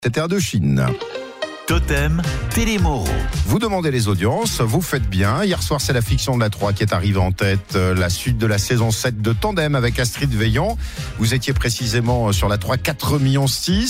C'était Indochine. Totem, Télémoro. Vous demandez les audiences, vous faites bien. Hier soir, c'est la fiction de la 3 qui est arrivée en tête. La suite de la saison 7 de Tandem avec Astrid Veillant. Vous étiez précisément sur la 3, 4,6 millions.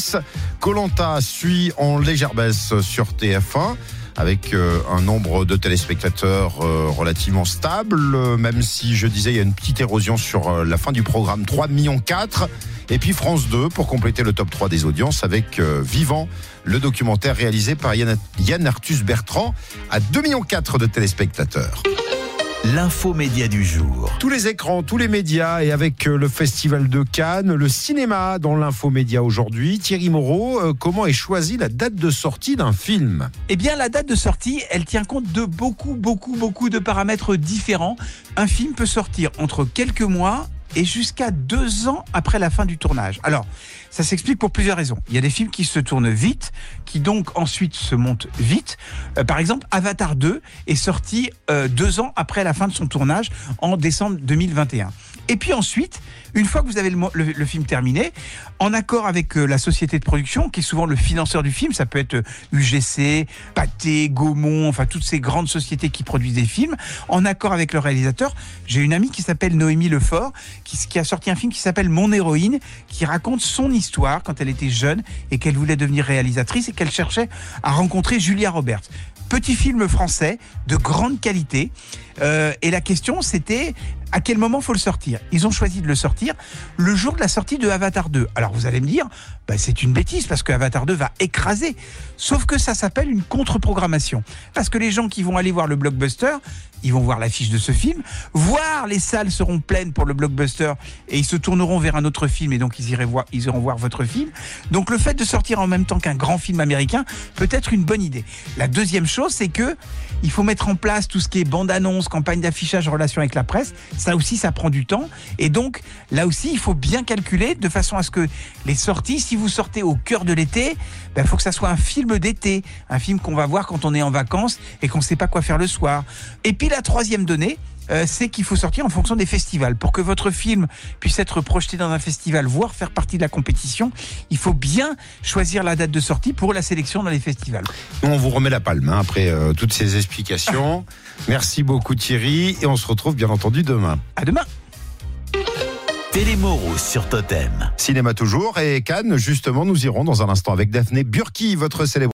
Koh-Lanta suit en légère baisse sur TF1. Avec un nombre de téléspectateurs relativement stable, même si je disais il y a une petite érosion sur la fin du programme, 3,4 millions. Et puis France 2 pour compléter le top 3 des audiences avec Vivant, le documentaire réalisé par Yann Arthus Bertrand à 2,4 millions de téléspectateurs. L'infomédia du jour. Tous les écrans, tous les médias et avec le Festival de Cannes, le cinéma dans l'infomédia aujourd'hui. Thierry Moreau, comment est choisie la date de sortie d'un film ? Eh bien, la date de sortie, elle tient compte de beaucoup de paramètres différents. Un film peut sortir entre quelques mois et jusqu'à 2 ans après la fin du tournage. Alors, ça s'explique pour plusieurs raisons. Il y a des films qui se tournent vite, qui donc ensuite se montent vite. Par exemple, Avatar 2 est sorti 2 ans après la fin de son tournage, en décembre 2021. Et puis ensuite, une fois que vous avez le film terminé, en accord avec la société de production, qui est souvent le financeur du film, ça peut être UGC, Pathé, Gaumont, enfin toutes ces grandes sociétés qui produisent des films, en accord avec le réalisateur, j'ai une amie qui s'appelle Noémie Lefort, qui a sorti un film qui s'appelle Mon héroïne, qui raconte son histoire quand elle était jeune et qu'elle voulait devenir réalisatrice et qu'elle cherchait à rencontrer Julia Roberts. Petit film français de grande qualité. Et la question, c'était à quel moment faut le sortir. Ils ont choisi de le sortir le jour de la sortie de Avatar 2. Alors vous allez me dire, c'est une bêtise parce que Avatar 2 va écraser. Sauf que ça s'appelle une contre-programmation. Parce que les gens qui vont aller voir le blockbuster, ils vont voir l'affiche de ce film, voire les salles seront pleines pour le blockbuster et ils se tourneront vers un autre film et donc ils iront voir votre film. Donc le fait de sortir en même temps qu'un grand film américain peut être une bonne idée. La deuxième chose, c'est que il faut mettre en place tout ce qui est bande-annonce, campagne d'affichage, relation avec la presse. Ça aussi, ça prend du temps. Et donc, là aussi, il faut bien calculer de façon à ce que les sorties, si vous sortez au cœur de l'été, il faut que ça soit un film d'été. Un film qu'on va voir quand on est en vacances et qu'on ne sait pas quoi faire le soir. Et puis la troisième donnée, c'est qu'il faut sortir en fonction des festivals. Pour que votre film puisse être projeté dans un festival, voire faire partie de la compétition, il faut bien choisir la date de sortie pour la sélection dans les festivals. On vous remet la palme après toutes ces explications. Merci beaucoup Thierry et on se retrouve bien entendu demain. À demain. Télémoro sur Totem. Cinéma toujours et Cannes, justement, nous irons dans un instant avec Daphné Burki, votre célèbre